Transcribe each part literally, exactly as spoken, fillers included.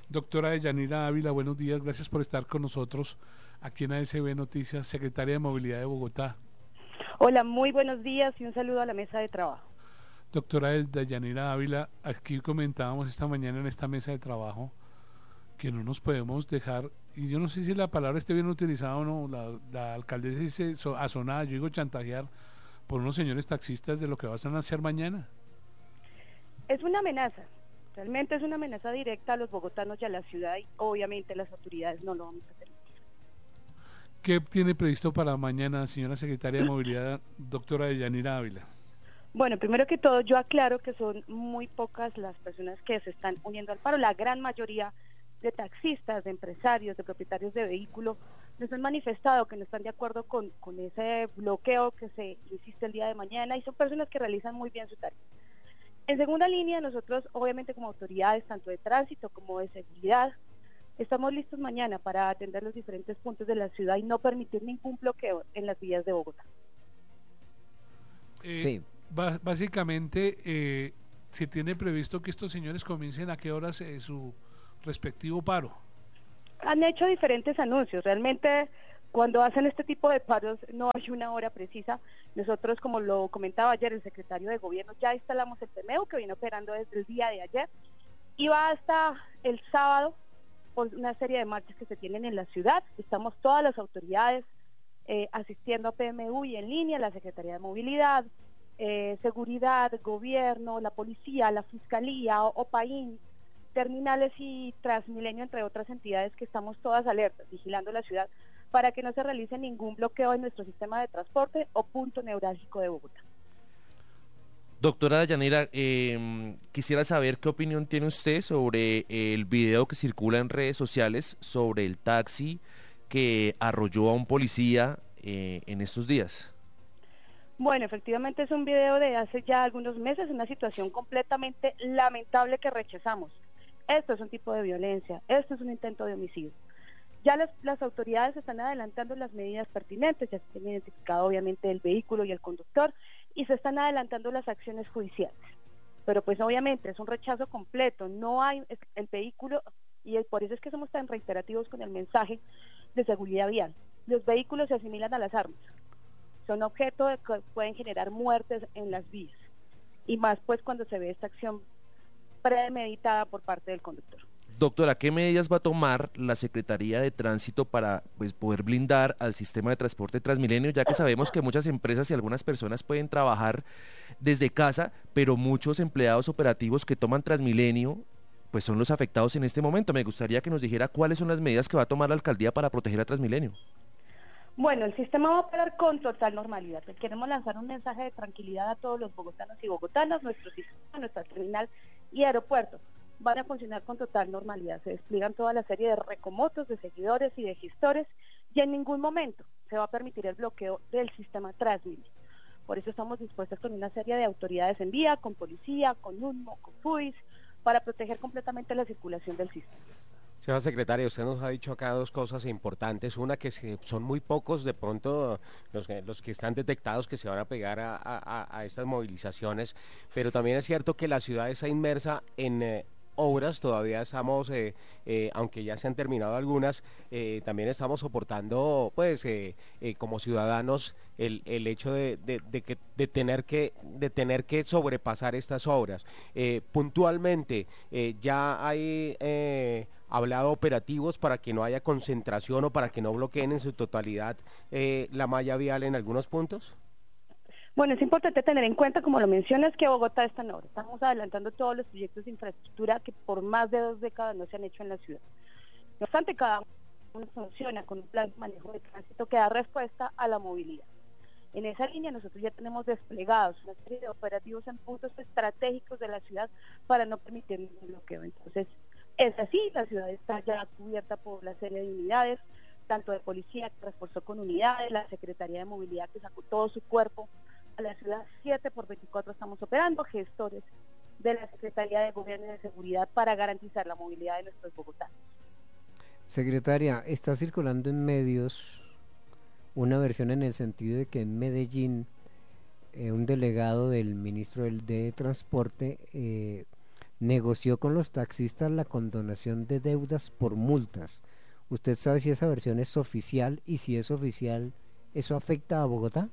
Doctora Deyanira Ávila, buenos días, gracias por estar con nosotros aquí en A S B Noticias, secretaria de Movilidad de Bogotá. Hola, muy buenos días y un saludo a la mesa de trabajo. Doctora Deyanira Ávila, aquí comentábamos esta mañana en esta mesa de trabajo que no nos podemos dejar, y yo no sé si la palabra esté bien utilizada o no, la, la alcaldesa dice so, azonada, yo digo chantajear por unos señores taxistas de lo que van a hacer mañana. Es una amenaza, realmente es una amenaza directa a los bogotanos y a la ciudad y obviamente las autoridades no lo van a permitir. ¿Qué tiene previsto para mañana, señora secretaria de Movilidad, doctora Deyanira Ávila? Bueno, primero que todo yo aclaro que son muy pocas las personas que se están uniendo al paro, la gran mayoría de taxistas, de empresarios, de propietarios de vehículos, nos han manifestado que no están de acuerdo con, con ese bloqueo que se insiste el día de mañana y son personas que realizan muy bien su tarea. En segunda línea, nosotros obviamente como autoridades, tanto de tránsito como de seguridad, estamos listos mañana para atender los diferentes puntos de la ciudad y no permitir ningún bloqueo en las vías de Bogotá. Eh, sí. Básicamente, eh, se tiene previsto que estos señores comiencen a qué horas eh, su respectivo paro. Han hecho diferentes anuncios, realmente cuando hacen este tipo de paros no hay una hora precisa. Nosotros, como lo comentaba ayer el secretario de gobierno, ya instalamos el P M U que viene operando desde el día de ayer y va hasta el sábado por una serie de marchas que se tienen en la ciudad. Estamos todas las autoridades eh, asistiendo a P M U y en línea, la Secretaría de Movilidad, eh, Seguridad, Gobierno, la Policía, la Fiscalía, OPAIN, Terminales y Transmilenio, entre otras entidades que estamos todas alertas, vigilando la ciudad para que no se realice ningún bloqueo en nuestro sistema de transporte o punto neurálgico de Bogotá. Doctora Deyanira, eh, quisiera saber qué opinión tiene usted sobre el video que circula en redes sociales sobre el taxi que arrolló a un policía eh, en estos días. Bueno, efectivamente es un video de hace ya algunos meses, una situación completamente lamentable que rechazamos. Esto es un tipo de violencia, esto es un intento de homicidio. Ya las, las autoridades están adelantando las medidas pertinentes, ya se tiene identificado obviamente el vehículo y el conductor y se están adelantando las acciones judiciales. Pero pues obviamente es un rechazo completo, no hay el vehículo y por eso es que somos tan reiterativos con el mensaje de seguridad vial. Los vehículos se asimilan a las armas, son objetos que pueden generar muertes en las vías y más pues cuando se ve esta acción premeditada por parte del conductor. Doctora, ¿qué medidas va a tomar la Secretaría de Tránsito para pues, poder blindar al sistema de transporte Transmilenio, ya que sabemos que muchas empresas y algunas personas pueden trabajar desde casa, pero muchos empleados operativos que toman Transmilenio pues son los afectados en este momento? Me gustaría que nos dijera cuáles son las medidas que va a tomar la alcaldía para proteger a Transmilenio. Bueno, el sistema va a operar con total normalidad. Queremos lanzar un mensaje de tranquilidad a todos los bogotanos y bogotanas, nuestro sistema, nuestra terminal y aeropuerto van a funcionar con total normalidad. Se despliegan toda la serie de recomotos, de seguidores y de gestores y en ningún momento se va a permitir el bloqueo del sistema Transmilenio. Por eso estamos dispuestos con una serie de autoridades en vía, con policía, con U N M O, con F U I S, para proteger completamente la circulación del sistema. Señora secretaria, usted nos ha dicho acá dos cosas importantes. Una, que son muy pocos de pronto los, los que están detectados que se van a pegar a, a, a estas movilizaciones, pero también es cierto que la ciudad está inmersa en eh, obras, todavía estamos, eh, eh, aunque ya se han terminado algunas, eh, también estamos soportando, pues, eh, eh, como ciudadanos, el, el hecho de, de, de, que, de, tener que, de tener que sobrepasar estas obras. Eh, puntualmente, eh, ya hay eh, hablado operativos para que no haya concentración o para que no bloqueen en su totalidad eh, la malla vial en algunos puntos. Bueno, es importante tener en cuenta, como lo mencionas, que Bogotá está en obra. Estamos adelantando todos los proyectos de infraestructura que por más de dos décadas no se han hecho en la ciudad. No obstante, cada uno funciona con un plan de manejo de tránsito que da respuesta a la movilidad. En esa línea nosotros ya tenemos desplegados una serie de operativos en puntos estratégicos de la ciudad para no permitir ningún bloqueo. Entonces, es así, la ciudad está ya cubierta por la serie de unidades, tanto de policía que reforzó con unidades, la Secretaría de Movilidad que sacó todo su cuerpo a la ciudad, siete por veinticuatro estamos operando, gestores de la Secretaría de Gobierno y de Seguridad para garantizar la movilidad de nuestros bogotanos. Secretaria, está circulando en medios una versión en el sentido de que en Medellín eh, un delegado del ministro del de Transporte eh, negoció con los taxistas la condonación de deudas por multas. ¿Usted sabe si esa versión es oficial y si es oficial, eso afecta a Bogotá?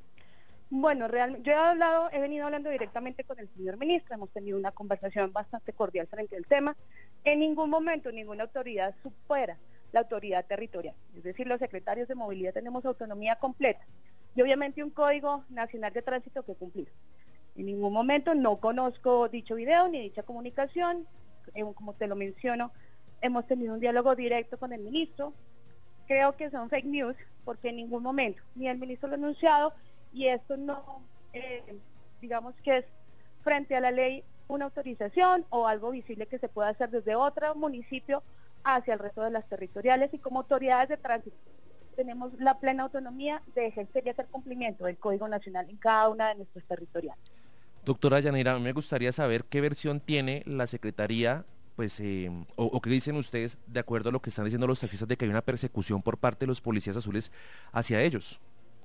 Bueno, realmente, yo he hablado, he venido hablando directamente con el señor ministro, hemos tenido una conversación bastante cordial frente al tema. En ningún momento ninguna autoridad supera la autoridad territorial, es decir, los secretarios de movilidad tenemos autonomía completa y obviamente un código nacional de tránsito que cumplir. En ningún momento no conozco dicho video ni dicha comunicación, eh, como te lo menciono, hemos tenido un diálogo directo con el ministro, creo que son fake news porque en ningún momento ni el ministro lo ha anunciado y esto no, eh, digamos que es frente a la ley una autorización o algo visible que se pueda hacer desde otro municipio hacia el resto de las territoriales y como autoridades de tránsito tenemos la plena autonomía de ejercer y hacer cumplimiento del Código Nacional en cada una de nuestras territoriales. Doctora Yanira, me gustaría saber qué versión tiene la Secretaría, pues, eh, o, o qué dicen ustedes de acuerdo a lo que están diciendo los taxistas de que hay una persecución por parte de los policías azules hacia ellos.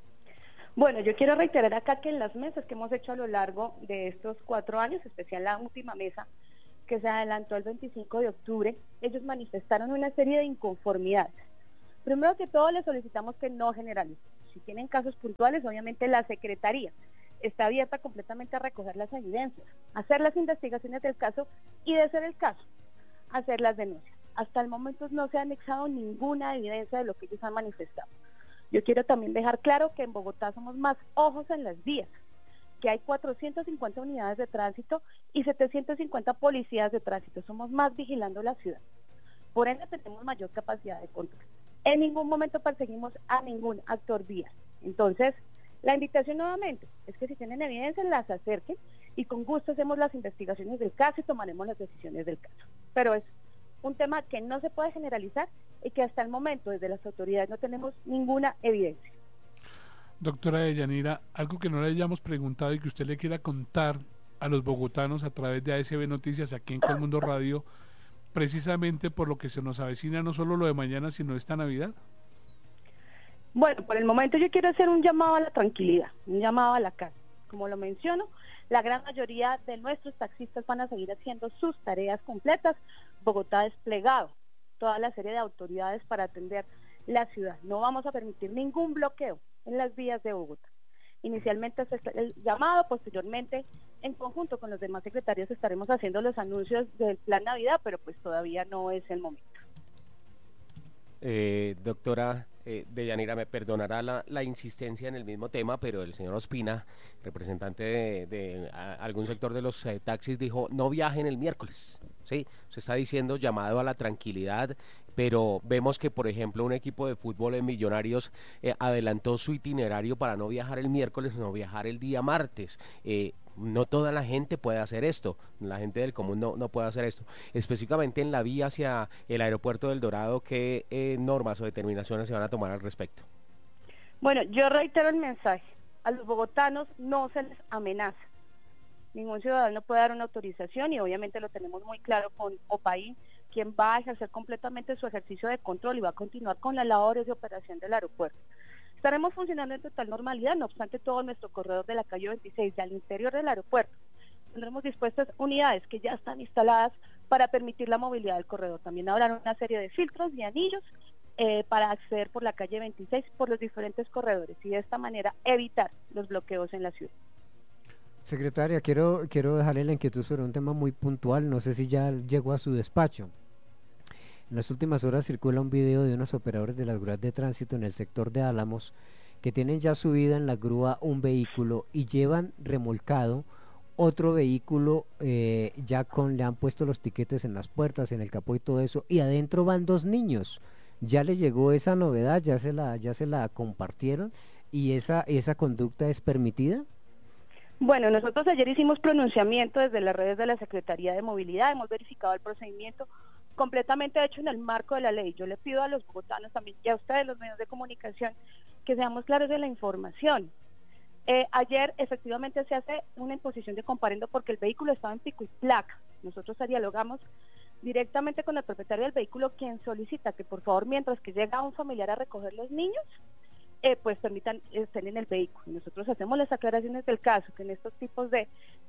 Bueno, yo quiero reiterar acá que en las mesas que hemos hecho a lo largo de estos cuatro años, especial la última mesa que se adelantó el veinticinco de octubre, ellos manifestaron una serie de inconformidades. Primero que todo, les solicitamos que no generalicen. Si tienen casos puntuales, obviamente la Secretaría está abierta completamente a recoger las evidencias, hacer las investigaciones del caso y, de ser el caso, hacer las denuncias. Hasta el momento no se ha anexado ninguna evidencia de lo que ellos han manifestado. Yo quiero también dejar claro que en Bogotá somos más ojos en las vías, que hay cuatrocientas cincuenta unidades de tránsito y setecientos cincuenta policías de tránsito. Somos más vigilando la ciudad. Por ende, tenemos mayor capacidad de control. En ningún momento perseguimos a ningún actor vial. Entonces, la invitación nuevamente es que si tienen evidencia, las acerquen y con gusto hacemos las investigaciones del caso y tomaremos las decisiones del caso. Pero es un tema que no se puede generalizar y que hasta el momento desde las autoridades no tenemos ninguna evidencia. Doctora Deyanira, algo que no le hayamos preguntado y que usted le quiera contar a los bogotanos a través de A S B Noticias aquí en Colmundo Radio, precisamente por lo que se nos avecina no solo lo de mañana, sino esta Navidad. Bueno, por el momento yo quiero hacer un llamado a la tranquilidad, un llamado a la calma. Como lo menciono, la gran mayoría de nuestros taxistas van a seguir haciendo sus tareas completas. Bogotá ha desplegado toda la serie de autoridades para atender la ciudad. No vamos a permitir ningún bloqueo en las vías de Bogotá. Inicialmente es el llamado, posteriormente en conjunto con los demás secretarios estaremos haciendo los anuncios del Plan Navidad, pero pues todavía no es el momento. Eh, doctora eh, Deyanira, me perdonará la, la insistencia en el mismo tema, pero el señor Ospina, representante de, de a, algún sector de los eh, taxis, dijo no viajen el miércoles. Sí, se está diciendo llamado a la tranquilidad, pero vemos que, por ejemplo, un equipo de fútbol en Millonarios eh, adelantó su itinerario para no viajar el miércoles, sino viajar el día martes. Eh, no toda la gente puede hacer esto, la gente del común no, no puede hacer esto. Específicamente en la vía hacia el aeropuerto del Dorado, ¿qué eh, normas o determinaciones se van a tomar al respecto? Bueno, yo reitero el mensaje, a los bogotanos no se les amenaza. Ningún ciudadano puede dar una autorización y obviamente lo tenemos muy claro con OPAI, quien va a ejercer completamente su ejercicio de control y va a continuar con las labores de operación del aeropuerto. Estaremos funcionando en total normalidad, no obstante todo nuestro corredor de la calle veintiséis y al interior del aeropuerto tendremos dispuestas unidades que ya están instaladas para permitir la movilidad del corredor. También habrá una serie de filtros y anillos eh, para acceder por la calle veintiséis por los diferentes corredores y de esta manera evitar los bloqueos en la ciudad. Secretaria, quiero, quiero dejarle la inquietud sobre un tema muy puntual, no sé si ya llegó a su despacho. En las últimas horas circula un video de unos operadores de las grúas de tránsito en el sector de Álamos que tienen ya subida en la grúa un vehículo y llevan remolcado otro vehículo eh, ya con, le han puesto los tiquetes en las puertas, en el capó y todo eso, y adentro van dos niños. ¿Ya le llegó esa novedad? ¿Ya se la, ya se la compartieron? ¿Y esa, esa conducta es permitida? Bueno, nosotros ayer hicimos pronunciamiento desde las redes de la Secretaría de Movilidad, hemos verificado el procedimiento completamente hecho en el marco de la ley. Yo le pido a los bogotanos también y a ustedes, los medios de comunicación, que seamos claros de la información. Eh, ayer efectivamente se hace una imposición de comparendo porque el vehículo estaba en pico y placa. Nosotros dialogamos directamente con el propietario del vehículo, quien solicita que por favor, mientras que llega un familiar a recoger los niños, Eh, pues permitan estén en el vehículo. Nosotros hacemos las aclaraciones del caso, que en estos tipos de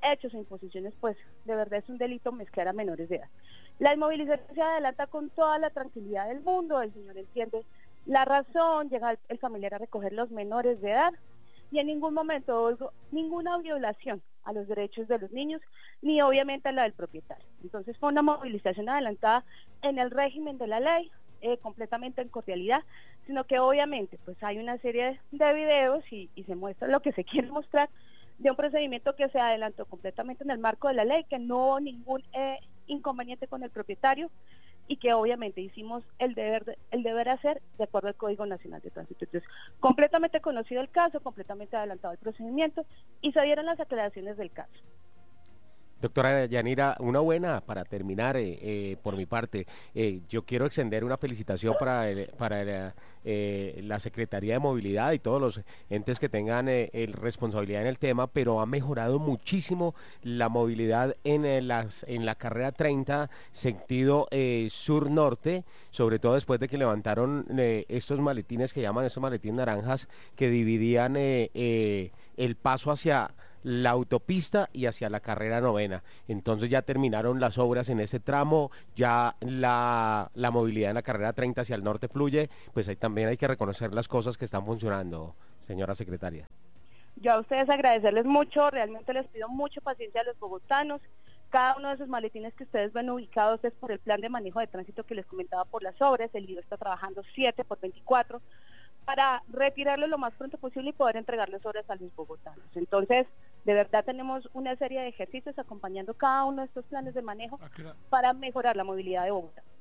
hechos o imposiciones, pues de verdad es un delito mezclar a menores de edad. La inmovilización se adelanta con toda la tranquilidad del mundo, el señor entiende la razón, llega el, el familiar a recoger los menores de edad y en ningún momento oigo ninguna violación a los derechos de los niños, ni obviamente a la del propietario. Entonces fue una movilización adelantada en el régimen de la ley, eh, completamente en cordialidad, sino que obviamente pues hay una serie de videos y, y se muestra lo que se quiere mostrar de un procedimiento que se adelantó completamente en el marco de la ley, que no hubo ningún eh, inconveniente con el propietario y que obviamente hicimos el deber de, el deber hacer de acuerdo al Código Nacional de Tránsito. Entonces, completamente conocido el caso, completamente adelantado el procedimiento y se dieron las aclaraciones del caso. Doctora Yanira, una buena para terminar eh, eh, por mi parte. Eh, yo quiero extender una felicitación para, el, para el, eh, la Secretaría de Movilidad y todos los entes que tengan eh, el responsabilidad en el tema, pero ha mejorado muchísimo la movilidad en, eh, las, en la carrera treinta, sentido eh, sur-norte, sobre todo después de que levantaron eh, estos maletines que llaman, estos maletines naranjas, que dividían eh, eh, el paso hacia la autopista y hacia la carrera novena. Entonces ya terminaron las obras en ese tramo, ya la, la movilidad en la carrera treinta hacia el norte fluye, pues ahí también hay que reconocer las cosas que están funcionando, señora secretaria. Yo a ustedes agradecerles mucho, realmente les pido mucha paciencia a los bogotanos. Cada uno de esos maletines que ustedes ven ubicados es por el plan de manejo de tránsito que les comentaba por las obras, el I V A está trabajando siete por veinticuatro para retirarlo lo más pronto posible y poder entregarles obras a los bogotanos. Entonces, de verdad tenemos una serie de ejercicios acompañando cada uno de estos planes de manejo para mejorar la movilidad de Bogotá.